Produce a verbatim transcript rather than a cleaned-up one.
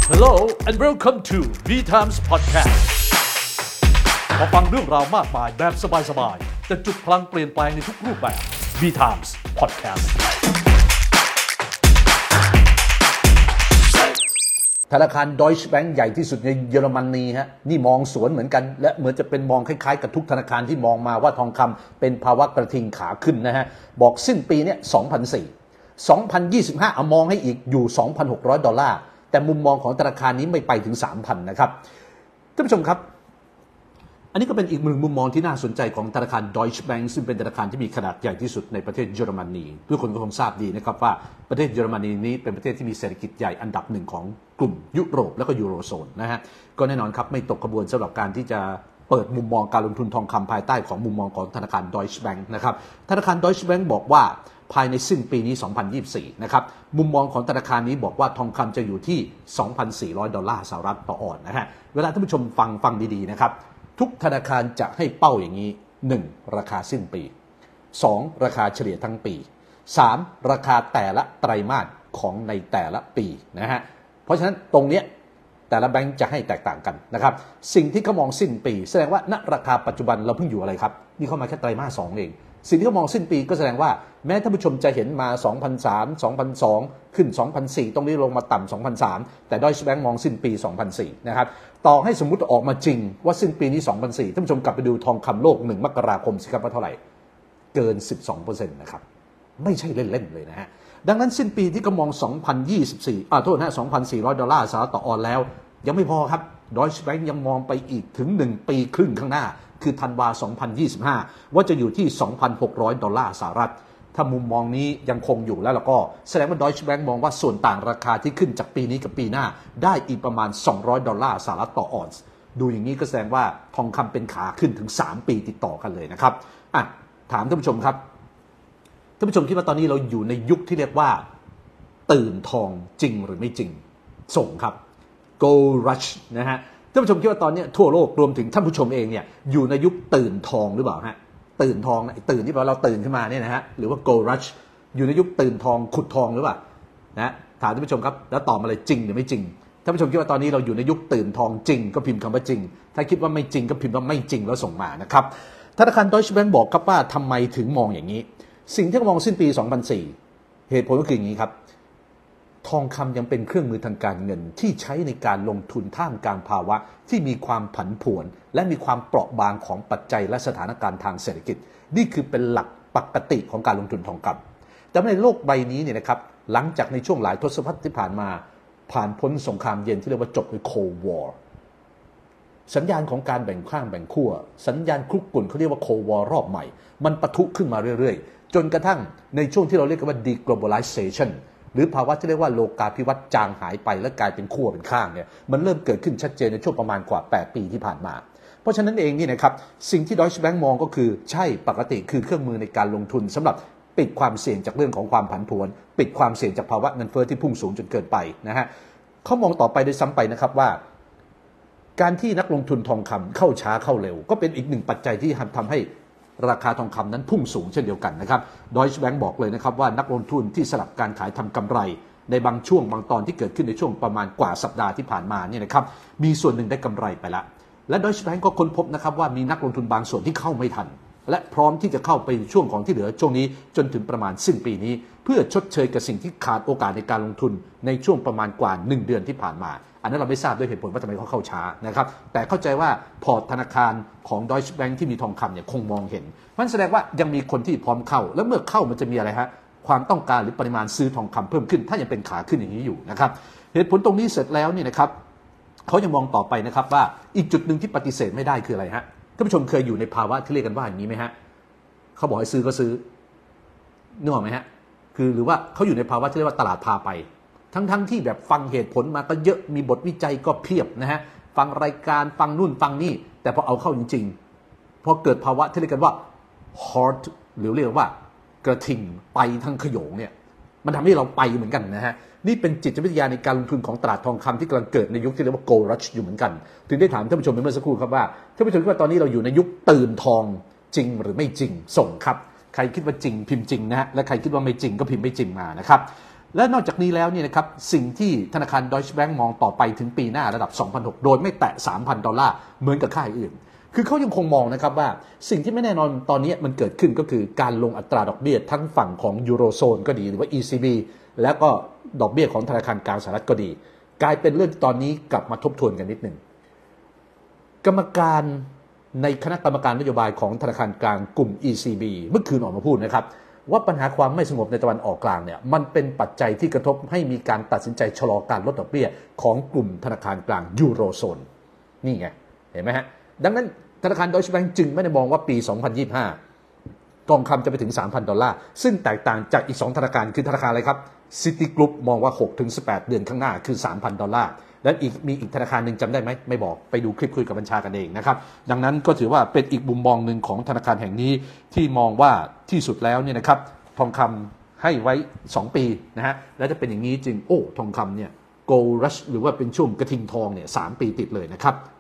Hello and welcome to V Times Podcast มาฟังเรื่องราวมากมายแบบสบายๆแต่จุดพลังเปลี่ยนแปลงในทุกรูปแบบ V Times Podcast ธนาคาร Deutsche Bank ใหญ่ที่สุดในเยอรมนีฮะนี่มองสวนเหมือนกันและเหมือนจะเป็นมองคล้ายๆกับทุกธนาคารที่มองมาว่าทองคำเป็นภาวะกระทิงขาขึ้นนะฮะบอกสิ้นปีนี้สองพันสี่ร้อย สองพันยี่สิบห้าเอามองให้อีกอยู่ สองพันหกร้อย ดอลลาร์แต่มุมมองของธนาคารนี้ไม่ไปถึง สามพัน นะครับท่านผู้ชมครับอันนี้ก็เป็นอีกหนึ่งมุมมองที่น่าสนใจของธนาคาร Deutsche Bank ซึ่งเป็นธนาคารที่มีขนาดใหญ่ที่สุดในประเทศเยอรมนีทุกคนก็คงทราบดีนะครับว่าประเทศเยอรมนีนี้เป็นประเทศที่มีเศรษฐกิจใหญ่อันดับหนึ่งของกลุ่มยุโรปและก็ยูโรโซนนะฮะก็แน่นอนครับไม่ตกกระบวนสำหรับการที่จะเปิดมุมมองการลงทุนทองคำภายใต้ของมุมมองของธนาคาร Deutsche Bank นะครับธนาคาร Deutsche Bank บอกว่าภายในสิ้นปีนี้ สองพันยี่สิบสี่ นะครับมุมมองของธนาคารนี้บอกว่าทองคำจะอยู่ที่ สองพันสี่ร้อย ดอลลาร์สหรัฐต่อออนซ์นะฮะเวลาท่านผู้ชมฟังฟังดีๆนะครับทุกธนาคารจะให้เป้าอย่างนี้ หนึ่ง ราคาสิ้นปี สอง ราคาเฉลี่ยทั้งปี สาม ราคาแต่ละไตรมาสของในแต่ละปีนะฮะเพราะฉะนั้นตรงเนี้ยแต่ละแบงก์จะให้แตกต่างกันนะครับสิ่งที่เขามองสิ้นปีแสดงว่าณราคาปัจจุบันเราเพิ่งอยู่อะไรครับนี่เข้ามาแค่ไตรมาสสองเองสิ่งที่เขามองสิ้นปีก็แสดงว่าแม้ท่านผู้ชมจะเห็นมา สองพันสาม สองพันสอง ขึ้น สองพันสี่ ตรงนี้ลงมาต่ำ สองพันสาม แต่ Deutsche Bank มองสิ้นปี สองพันสี่ นะครับต่อให้สมมุติออกมาจริงว่าสิ้นปีนี้ สองพันสี่ ท่านผู้ชมกลับไปดูทองคำโลกหนึ่งมกราคมสิครับว่าเท่าไหร่เกิน สิบสองเปอร์เซ็นต์ นะครับไม่ใช่เล่นๆเลยนะฮะดังนั้นสิ้นปีที่เขามอง สองพันยี่สิบสี่ อ่าโทษนะ สองพันสี่ร้อย ดอลลาร์สหรัฐต่อออนซ์แล้วยังไม่พอครับ Deutsche Bank ยังมองไปอีกถึงหนึ่งปีครึ่งข้างหน้าคือธันวาคม สองพันยี่สิบห้า ว่าจะอยู่ที่ สองพันหกร้อย ดอลลาร์สหรัฐถ้ามุมมองนี้ยังคงอยู่แล้วแล้วก็แสดงว่า Deutsche Bank มองว่าส่วนต่างราคาที่ขึ้นจากปีนี้กับปีหน้าได้อีกประมาณสองร้อยดอลลาร์สหรัฐต่อออนซ์ดูอย่างนี้ก็แสดงว่าทองคำเป็นขาขึ้นถึงสามปีติดต่อกันเลยนะครับอ่ะถามท่านผู้ชมครับท่านผู้ชมคิดว่าตอนนี้เราอยู่ในยุคที่เรียกว่าตื่นทองจริงหรือไม่จริงส่งครับ Gold Rush นะฮะท่านผู้ชมคิดว่าตอนนี้ทั่วโลกรวมถึงท่านผู้ชมเองเนี่ยอยู่ในยุคตื่นทองหรือเปล่าฮะตื่นทองนะตื่นที่แปลว่าเราตื่นขึ้นมาเนี่ยนะฮะหรือว่า Gold Rush อยู่ในยุคตื่นทองขุดทองหรือเปล่านะถามท่านผู้ชมครับแล้วตอบมาเลยจริงหรือไม่จริงท่านผู้ชมคิดว่าตอนนี้เราอยู่ในยุคตื่นทองจริงก็พิมพ์คำว่าจริงถ้าคิดว่าไม่จริงก็พิมพ์ว่าไม่จริงแล้วส่งมานะครับธนาคาร Deutsche Bank บอกครับว่าทำไมถึงมองอย่างนี้สิ่งที่มองสิ้นปีสองพันสี่เหตุผลก็คืออย่างนี้ครับทองคำยังเป็นเครื่องมือทางการเงินที่ใช้ในการลงทุนท่ามกลางภาวะที่มีความผันผวนและมีความเปราะบางของปัจจัยและสถานการณ์ทางเศรษฐกิจนี่คือเป็นหลักปกติของการลงทุนทองคำแต่ในโลกใบนี้เนี่ยนะครับหลังจากในช่วงหลายทศวรรษที่ผ่านมาผ่านพ้นสงครามเย็นที่เรียกว่าจบด้วย Cold War สัญญาณของการแบ่งข้างแบ่งขั้วสัญญาณคลุกกลุ่นเขาเรียกว่า Cold War รอบใหม่มันปะทุขึ้นมาเรื่อยๆจนกระทั่งในช่วงที่เราเรียกกันว่า deglobalizationหรือภาวะที่เรียกว่าโลกาภิวัตน์จางหายไปและกลายเป็นขั้วเป็นข้างเนี่ยมันเริ่มเกิดขึ้นชัดเจนในช่วงประมาณกว่าแปดปีที่ผ่านมาเพราะฉะนั้นเองนี่นะครับสิ่งที่ Deutsche Bank มองก็คือใช่ปกติคือเครื่องมือในการลงทุนสำหรับปิดความเสี่ยงจากเรื่องของความผันผวนปิดความเสี่ยงจากภาวะเงินเฟ้อที่พุ่งสูงจนเกินไปนะฮะเขามองต่อไปโดยซ้ำไปนะครับว่าการที่นักลงทุนทองคำเข้าช้าเข้าเร็วก็เป็นอีกหนึ่งปัจจัยที่ทำให้ราคาทองคำนั้นพุ่งสูงเช่นเดียวกันนะครับ Deutsche Bank บอกเลยนะครับว่านักลงทุนที่สลับการขายทำกำไรในบางช่วงบางตอนที่เกิดขึ้นในช่วงประมาณกว่าสัปดาห์ที่ผ่านมาเนี่ยนะครับมีส่วนหนึ่งได้กำไรไปแล้วและ Deutsche Bank ก็ค้นพบนะครับว่ามีนักลงทุนบางส่วนที่เข้าไม่ทันและพร้อมที่จะเข้าไปช่วงของที่เหลือช่วงนี้จนถึงประมาณสิ้นปีนี้เพื่อชดเชยกับสิ่งที่ขาดโอกาสในการลงทุนในช่วงประมาณกว่าหนึ่งเดือนที่ผ่านมาอันนั้นเราไม่ทราบด้วยเหตุผลว่าทำไมเขาเข้าช้านะครับแต่เข้าใจว่าพอร์ตธนาคารของ Deutsche Bank ที่มีทองคำเนี่ยคงมองเห็นมันแสดงว่ายังมีคนที่พร้อมเข้าแล้วเมื่อเข้ามันจะมีอะไรฮะความต้องการหรือปริมาณซื้อทองคำเพิ่มขึ้นถ้ายังเป็นขาขึ้นอย่างนี้อยู่นะครับเหตุผลตรงนี้เสร็จแล้วนี่นะครับเขายังมองต่อไปนะครับว่าอีกจุดหนึ่งที่ปฏิเสธไม่ได้คืออะไรฮะท่านผู้ชมเคยอยู่ในภาวะที่เรียกกันว่าอย่างนี้ไหมฮะเขาบอกให้ซื้อก็ซื้อนึกออกไหมฮะคือหรือว่าเขาอยู่ในภาวะที่เรียกว่าตลาดพาไปทั้งๆ ท, ที่แบบฟังเหตุผลมาก็เยอะมีบทวิจัยก็เพียบนะฮะฟังรายการฟังนู่นฟังนี่แต่พอเอาเข้าจริงๆพอเกิดภาวะที่เรียกกันว่า hard หรือเรียกว่ากระทิงไปทั้งขโยงเนี่ยมันทำให้เราไปเหมือนกันนะฮะนี่เป็นจิตวิทยาในการลงทุนของตลาดทองคำที่กำลังเกิดในยุคที่เรียกว่า Gold Rush อยู่เหมือนกันถึงได้ถามท่านผู้ชมเมื่อสักครู่ครับว่าท่านผู้ชมคิดว่าตอนนี้เราอยู่ในยุคตื่นทองจริงหรือไม่จริงส่งครับใครคิดว่าจริงพิมพ์จริงนะฮะและใครคิดว่าไม่จริงก็พิมพ์ไม่จริงมานะครับและนอกจากนี้แล้วเนี่ยนะครับสิ่งที่ธนาคาร Deutsche Bank มองต่อไปถึงปีหน้าระดับ สองพันหกร้อย โดยไม่แตะ สามพัน ดอลลาร์เหมือนกับค่ายอื่นคือเขายังคงมองนะครับว่าสิ่งที่ไม่แน่นอนตอนนี้มันเกิดขึ้นก็คือการลงอัตราดอกเบี้ยทั้งฝั่งของยูโรโซนก็ดีหรือว่า อี ซี บี แล้วก็ดอกเบี้ยของธนาคารกลางสหรัฐก็ดีกลายเป็นเรื่องตอนนี้กลับมาทบทวนกันนิดหนึ่งกรรมการในคณะกรรมการนโยบายของธนาคารกลางกลุ่ม อี ซี บี เมื่อคืนออกมาพูดนะครับว่าปัญหาความไม่สงบในตะวันออกกลางเนี่ยมันเป็นปัจจัยที่กระทบให้มีการตัดสินใจชะลอการลดดอกเบี้ยของกลุ่มธนาคารกลางยูโรโซนนี่ไงเห็นไหมฮะดังนั้นธนาคาร Deutsche Bank จึงไม่ได้มองว่าปี สองพันยี่สิบห้า ทองคำจะไปถึง สามพัน ดอลลาร์ซึ่งแตกต่างจากอีกสองธนาคารคือธนาคารอะไรครับ Citigroup มองว่า หกถึงสิบแปด เดือนข้างหน้าคือ สามพัน ดอลลาร์และอีกมีอีกธนาคารหนึ่งจำได้ไหมไม่บอกไปดูคลิปคุยกับบัญชากันเองนะครับดังนั้นก็ถือว่าเป็นอีกมุมมองหนึ่งของธนาคารแห่งนี้ที่มองว่าที่สุดแล้วเนี่ยนะครับทองคำให้ไว้สองปีนะฮะและจะเป็นอย่างนี้จริงโอ้ทองคำเนี่ย Gold Rush หรือว่าเป็นช่วงกระทิงทองเนี่ยสามปีติดเลยนะครับ